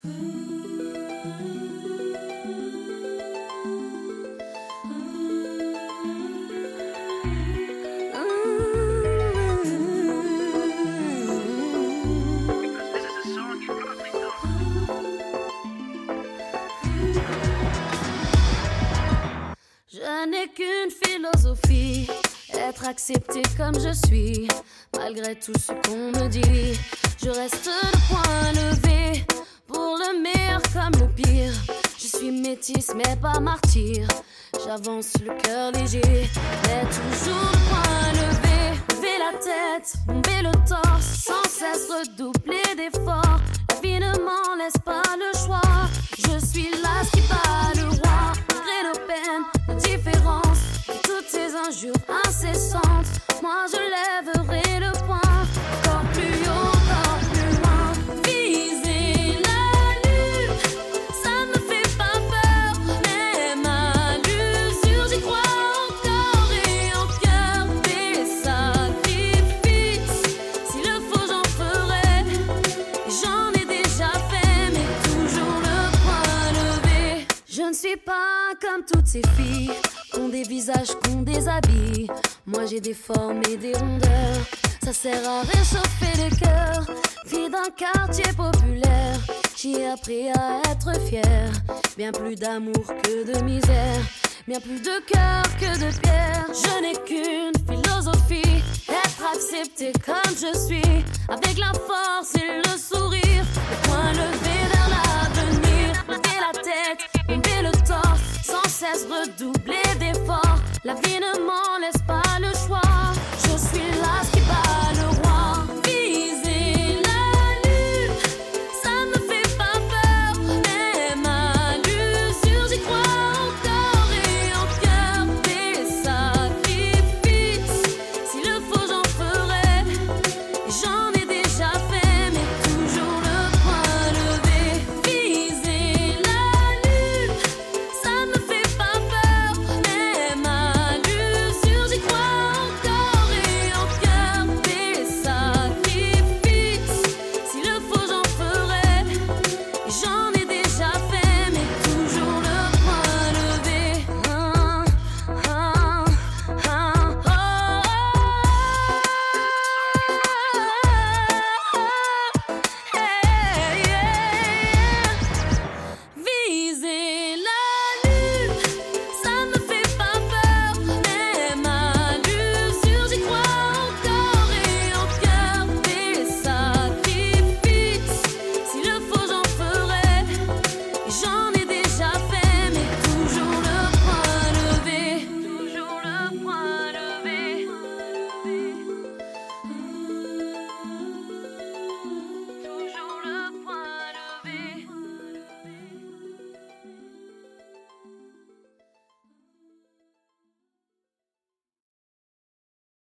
Je n'ai qu'une philosophie, être accepté comme je suis. Malgré tout ce qu'on me dit, je reste le poing levé. Pour le meilleur comme le pire, je suis métisse mais pas martyr. J'avance le cœur léger, mais toujours le poing levé. Lever la tête, bomber le torse, sans cesse redoubler d'efforts. La vie ne m'en laisse pas le choix. Je suis là qui bat le roi. Malgré nos peines, nos différences et toutes ces injures incessantes, moi je lèverai le poing. Encore plus haut, encore plus loin. Viser la lune, ça me fait pas peur. Même à l'usure, j'y crois encore et en cœur. Des sacrifices, s'il le faut j'en ferai. Et j'en ai déjà fait, mais toujours le poing levé. Je ne suis pas comme toutes ces filles qui ont des visages, qui ont des habits. Moi j'ai des formes et des rondeurs, ça sert à réchauffer le cœur. Fille d'un quartier populaire, j'ai appris à être fière. Bien plus d'amour que de misère, bien plus de cœur que de pierre. Je n'ai qu'une philosophie, être accepté comme je suis. Avec la force et le sourire, le poing levé vers l'avenir. Lever la tête, bomber le torse, sans cesse redoubler d'efforts. La vie ne m'en laisse pas